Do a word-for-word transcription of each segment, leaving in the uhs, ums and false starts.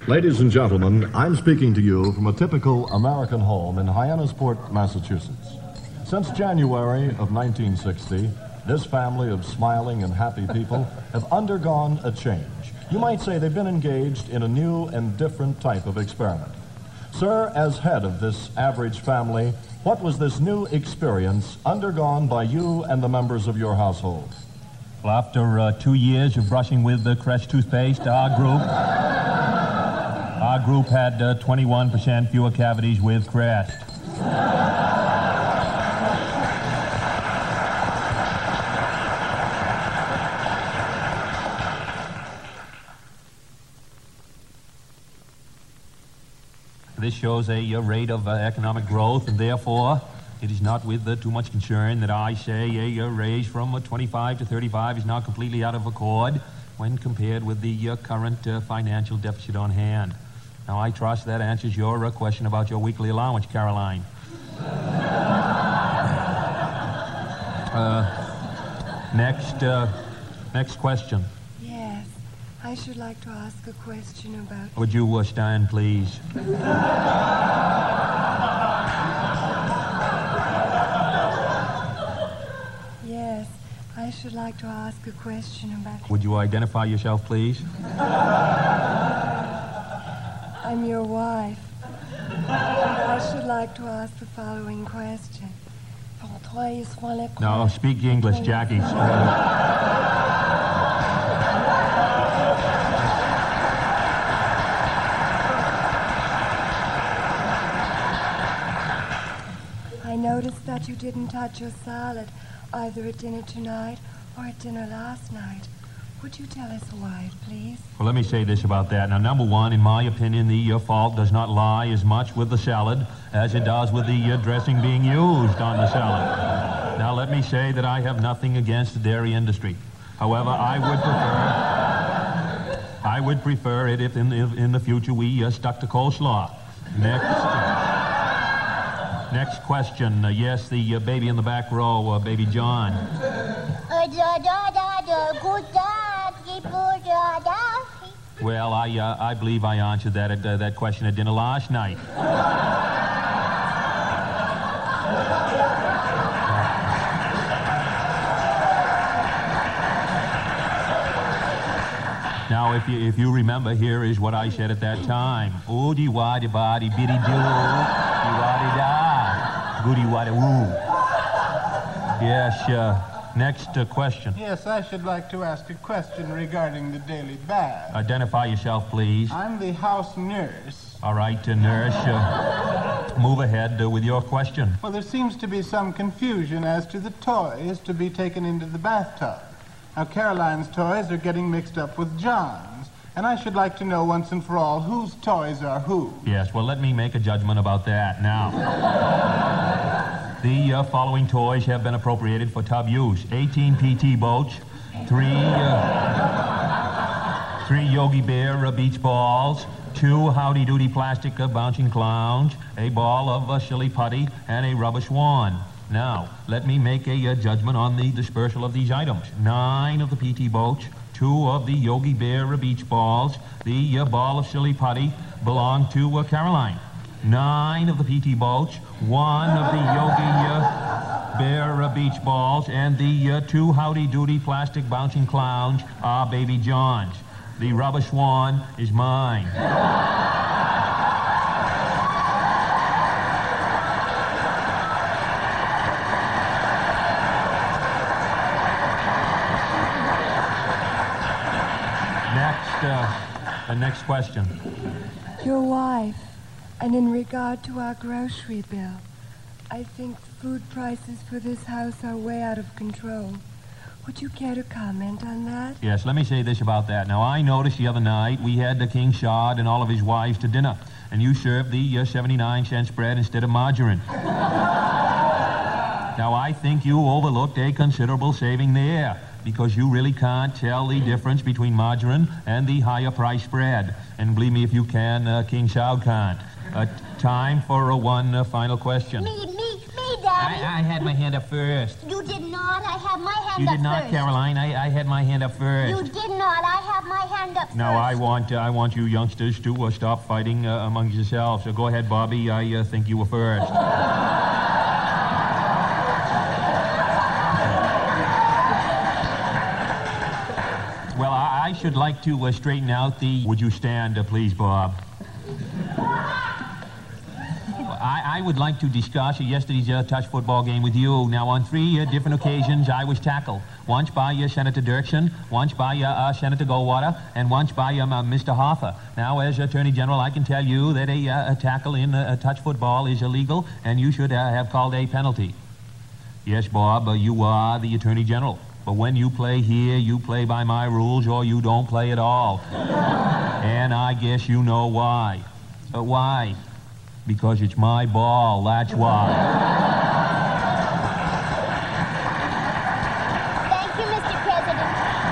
Ladies and gentlemen, I'm speaking to you from a typical American home in Hyannisport, Massachusetts. Since January of nineteen sixty, this family of smiling and happy people have undergone a change. You might say they've been engaged in a new and different type of experiment. Sir, as head of this average family, what was this new experience undergone by you and the members of your household? Well, after uh, two years of brushing with the Crest toothpaste, our group, our group had uh, twenty-one percent fewer cavities with Crest. This shows a, a rate of uh, economic growth, and therefore it is not with uh, too much concern that I say a, a raise from uh, twenty-five to thirty-five is now completely out of accord when compared with the uh, current uh, financial deficit on hand. Now, I trust that answers your uh, question about your weekly allowance, Caroline. uh, next, uh, next question. Yes, I should like to ask a question about... Would you uh, stand, please? Yes, I should like to ask a question about... Would you identify yourself, please? I'm your wife. I should like to ask the following question. No, speak English, Jackie. I noticed that you didn't touch your salad either at dinner tonight or at dinner last night. Would you tell us why, please? Well, let me say this about that. Now, number one, in my opinion, the uh, fault does not lie as much with the salad as it does with the uh, dressing being used on the salad. Now, let me say that I have nothing against the dairy industry. However, I would prefer, I would prefer it if in the, in the future we uh, stuck to coleslaw. Next, uh, next question. Uh, yes, the uh, baby in the back row, uh, baby John. Well, I uh, I believe I answered that at, uh, that question at dinner last night. Now, if you if you remember, here is what I said at that time. Oh, dee wah dee ba dee biddy doo, dee wah dee da, goody wah dee woo. Yes. Uh, Next uh, question. Yes, I should like to ask a question regarding the daily bath. Identify yourself, please. I'm the house nurse. All right, uh, nurse, uh, move ahead uh, with your question. Well, there seems to be some confusion as to the toys to be taken into the bathtub. Now, Caroline's toys are getting mixed up with John's, and I should like to know once and for all whose toys are who. Yes, well, let me make a judgment about that now. The uh, following toys have been appropriated for tub use. eighteen P T boats, three, uh, three Yogi Bear uh, beach balls, two Howdy Doody plastic uh, bouncing clowns, a ball of uh, silly putty, and a rubber swan. Now, let me make a uh, judgment on the dispersal of these items. Nine of the P T boats, two of the Yogi Bear uh, beach balls, the uh, ball of silly putty belong to uh, Caroline. Nine of the P T boats, one of the Yogi uh, Bear uh, beach balls, and the uh, two Howdy Doody plastic bouncing clowns are baby John's. The rubber swan is mine. Next, uh, the next question. Your wife. And in regard to our grocery bill, I think food prices for this house are way out of control. Would you care to comment on that? Yes, let me say this about that. Now, I noticed the other night we had the King Shad and all of his wives to dinner, and you served the uh, seventy-nine cent spread instead of margarine. Now, I think you overlooked a considerable saving there, because you really can't tell the difference between margarine and the higher price spread. And believe me, if you can, uh, King Shad can't. Uh, time for uh, one uh, final question. Me, me, me, Dad. I, I had my hand up first. You did not. I have my hand You up did not, first. Caroline. I, I had my hand up first. You did not. I have my hand up first. Now, I want uh, I want you youngsters to uh, stop fighting uh, among yourselves. So go ahead, Bobby. I uh, think you were first. Well, I, I should like to uh, straighten out the... Would you stand, uh, please, Bob? I, I would like to discuss yesterday's uh, touch football game with you. Now, on three uh, different occasions, I was tackled. Once by uh, Senator Dirksen, once by uh, uh, Senator Goldwater, and once by um, uh, Mister Hoffa. Now, as Attorney General, I can tell you that a, uh, a tackle in uh, touch football is illegal, and you should uh, have called a penalty. Yes, Bob, uh, you are the Attorney General. But when you play here, you play by my rules, or you don't play at all. And I guess you know why. Uh, why? Because it's my ball, that's why. Thank you, Mister President.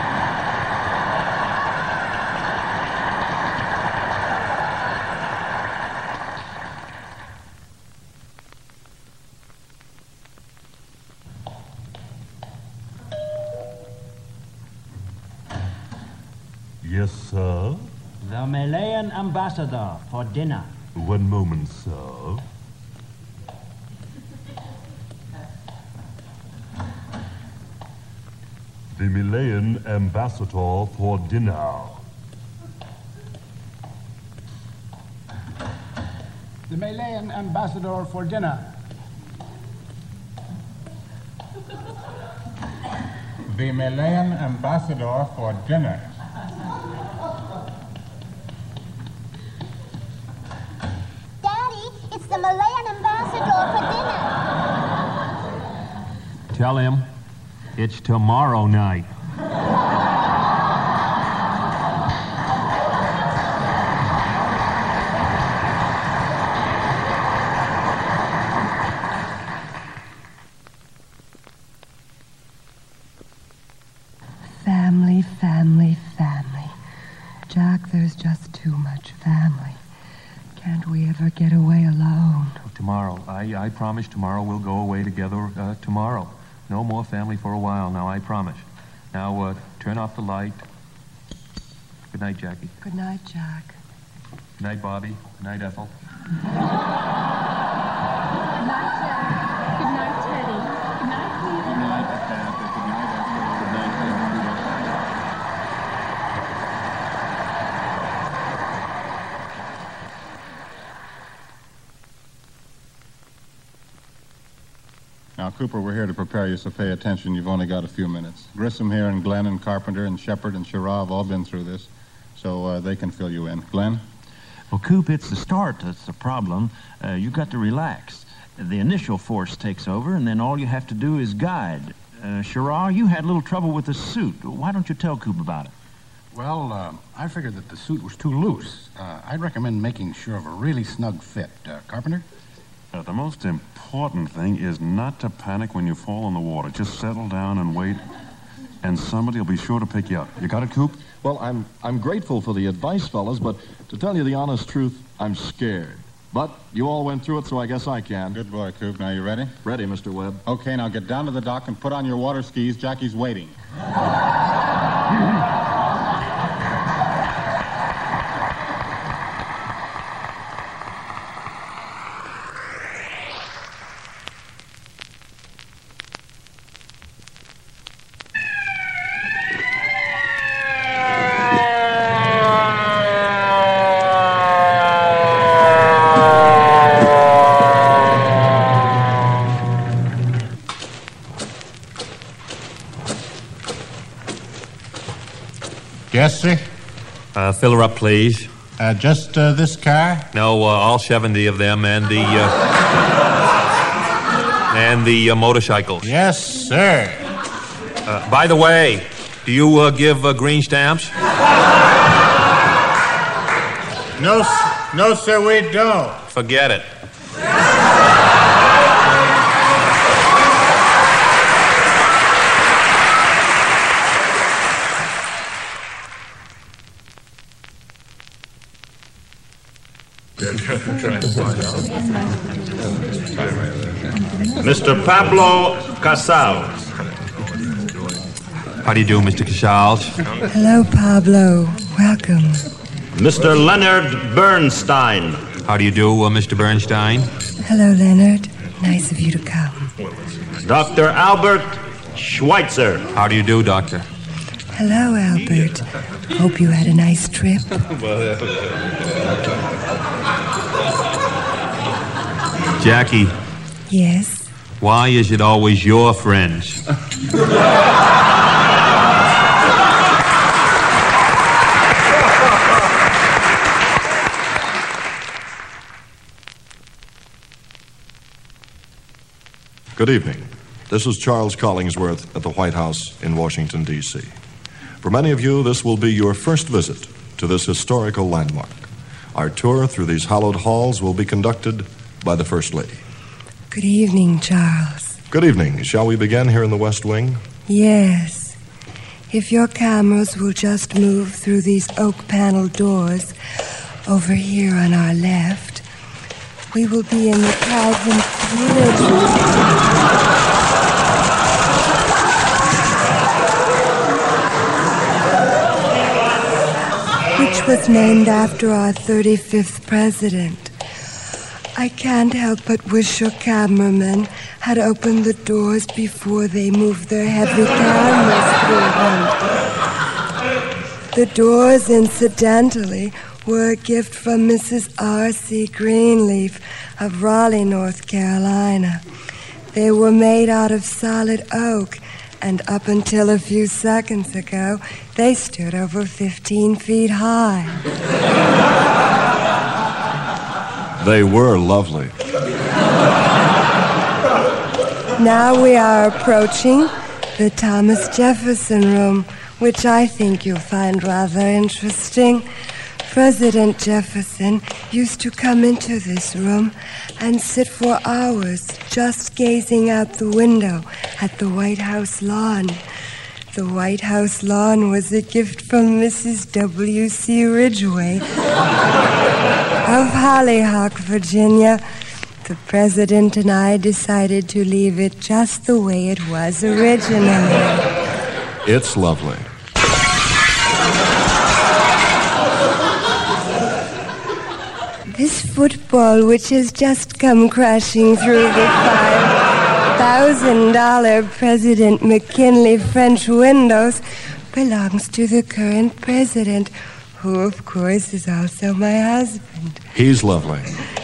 Yes, sir. The Malayan ambassador for dinner. One moment, sir. The Malayan ambassador for dinner. The Malayan ambassador for dinner. The Malayan ambassador for dinner. Daddy, it's the Malayan ambassador for dinner. Tell him it's tomorrow night. Family, family, family. Jack, there's just too much family. Can't we ever get away alone? Tomorrow. I, I promise tomorrow we'll go away together uh, tomorrow. No more family for a while now, I promise. Now, uh, turn off the light. Good night, Jackie. Good night, Jack. Good night, Bobby. Good night, Ethel. Good night, Jack. Good night, Teddy. Good night, Peter. Good night, Ethel. Good night, Ethel. Good night, Ethel. Now, Cooper, we're here to prepare you, so pay attention. You've only got a few minutes. Grissom here and Glenn and Carpenter and Shepard and Sherrod have all been through this, so uh, they can fill you in. Glenn? Well, Coop, it's the start that's the problem. Uh, you've got to relax. The initial force takes over, and then all you have to do is guide. Uh, Sherrod, you had a little trouble with the suit. Why don't you tell Coop about it? Well, uh, I figured that the suit was too loose. Uh, I'd recommend making sure of a really snug fit. Uh, Carpenter? Uh, the most important thing is not to panic when you fall in the water. Just settle down and wait, and somebody will be sure to pick you up. You got it, Coop? Well, I'm I'm grateful for the advice, fellas, but to tell you the honest truth, I'm scared. But you all went through it, so I guess I can. Good boy, Coop. Now, you ready? Ready, Mister Webb. Okay, now get down to the dock and put on your water skis. Jackie's waiting. Yes, sir? Uh, fill her up, please. Uh, just uh, this car? No, uh, all seventy of them and the, uh, and the uh, motorcycles. Yes, sir. Uh, by the way, do you uh, give uh, green stamps? No, s- no, sir, we don't. Forget it. Mister Pablo Casals. How do you do, Mister Casals? Hello, Pablo. Welcome. Mister Leonard Bernstein. How do you do, uh, Mister Bernstein? Hello, Leonard. Nice of you to come. Doctor Albert Schweitzer. How do you do, Doctor? Hello, Albert. Hope you had a nice trip. Jackie. Yes? Why is it always your friends? Good evening. This is Charles Collingsworth at the White House in Washington, D C For many of you, this will be your first visit to this historical landmark. Our tour through these hallowed halls will be conducted by the First Lady. Good evening, Charles. Good evening. Shall we begin here in the West Wing? Yes. If your cameras will just move through these oak-paneled doors over here on our left, we will be in the Calvin Village. Which was named after our thirty-fifth president. I can't help but wish your cameramen had opened the doors before they moved their heavy cameras through them. The doors, incidentally, were a gift from Missus R C Greenleaf of Raleigh, North Carolina. They were made out of solid oak, and up until a few seconds ago, they stood over fifteen feet high. They were lovely. Now we are approaching the Thomas Jefferson Room, which I think you'll find rather interesting. President Jefferson used to come into this room and sit for hours just gazing out the window at the White House lawn. The White House lawn was a gift from Missus W C Ridgway of Hollyhock, Virginia. The president and I decided to leave it just the way it was originally. It's lovely. This football, which has just come crashing through the five thousand dollar President McKinley French windows, belongs to the current president, who, of course, is also my husband. He's lovely.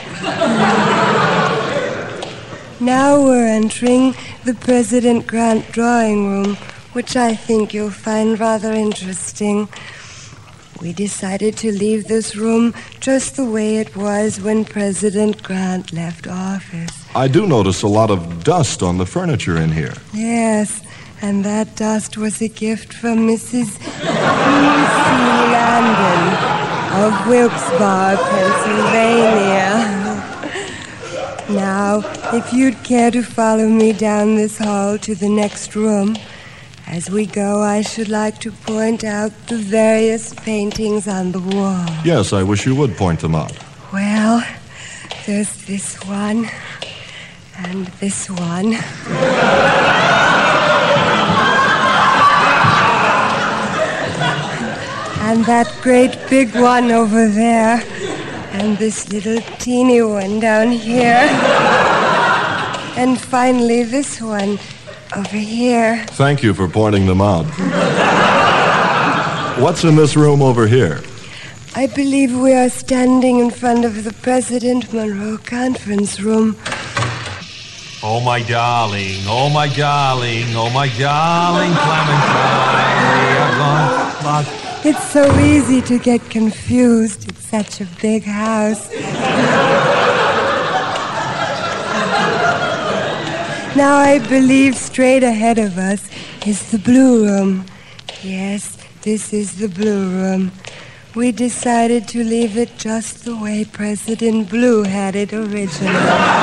Now we're entering the President Grant drawing room, which I think you'll find rather interesting. We decided to leave this room just the way it was when President Grant left office. I do notice a lot of dust on the furniture in here. Yes, and that dust was a gift from Missus P C Landon of Wilkes-Barre, Pennsylvania. Now, if you'd care to follow me down this hall to the next room, as we go, I should like to point out the various paintings on the wall. Yes, I wish you would point them out. Well, there's this one, and this one. And that great big one over there. And this little teeny one down here. And finally, this one over here. Thank you for pointing them out. What's in this room over here? I believe we are standing in front of the President Monroe Conference Room. Oh, my darling, oh, my darling, oh, my darling Clementine, we are gone. It's so easy to get confused. It's such a big house. Now I believe straight ahead of us is the Blue Room. Yes, this is the Blue Room. We decided to leave it just the way President Blue had it originally.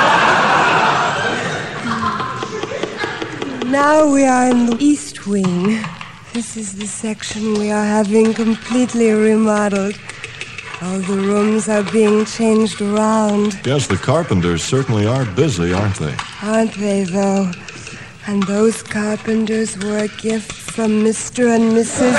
Now we are in the East Wing. This is the section we are having completely remodeled. All the rooms are being changed around. Yes, the carpenters certainly are busy, aren't they? Aren't they, though? And those carpenters were a gift from Mister and Missus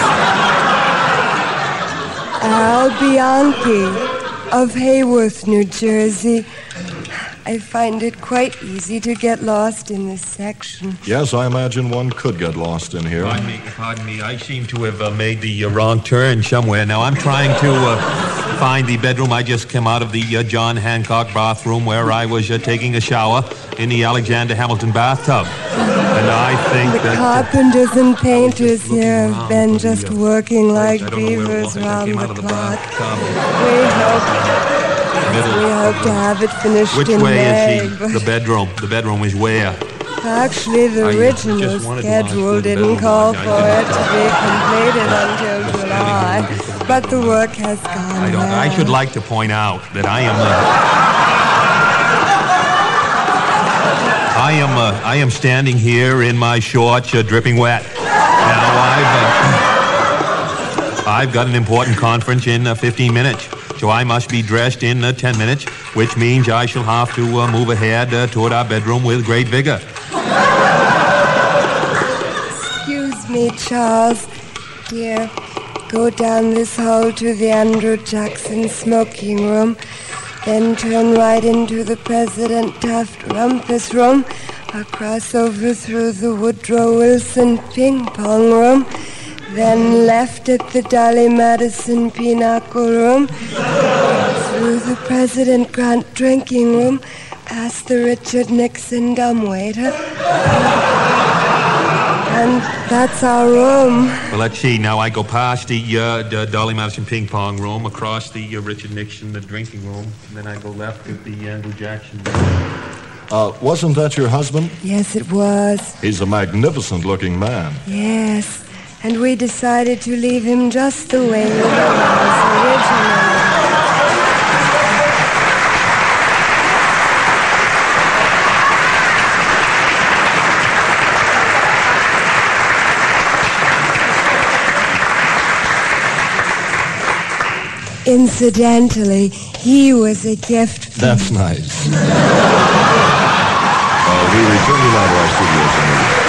Al Bianchi of Hayworth, New Jersey. I find it quite easy to get lost in this section. Yes, I imagine one could get lost in here. Pardon me, pardon me. I seem to have uh, made the uh, wrong turn somewhere. Now, I'm trying to uh, find the bedroom. I just came out of the uh, John Hancock bathroom where I was uh, taking a shower in the Alexander Hamilton bathtub. And I think the that... The carpenters uh, and painters here have been just the, uh, working like beavers round the clock. We hope... We hope to have it finished Which in way May, is she? The bedroom. The bedroom is where? Actually, the original schedule didn't call for it to be completed until July, but the work has gone I don't. well. I should like to point out that I am. Uh, I am. Uh, I am standing here in my shorts, uh, dripping wet. Now I've. Uh, I've got an important conference in uh, fifteen minutes. So I must be dressed in uh, ten minutes, which means I shall have to uh, move ahead uh, toward our bedroom with great vigor. Excuse me, Charles. Here, go down this hall to the Andrew Jackson smoking room, then turn right into the President Taft Rumpus room, across over through the Woodrow Wilson ping pong room, then left at the Dolly Madison Pinochle room, through the President Grant drinking room, past the Richard Nixon dumbwaiter. And that's our room. Well, let's see. Now I go past the, uh, the Dolly Madison ping pong room, across the uh, Richard Nixon the drinking room, and then I go left at the Andrew Jackson room. Uh, wasn't that your husband? Yes, it was. He's a magnificent-looking man. Yes. And we decided to leave him just the way he was originally. Incidentally, he was a gift from... That's nice. uh, we return you now to our studios.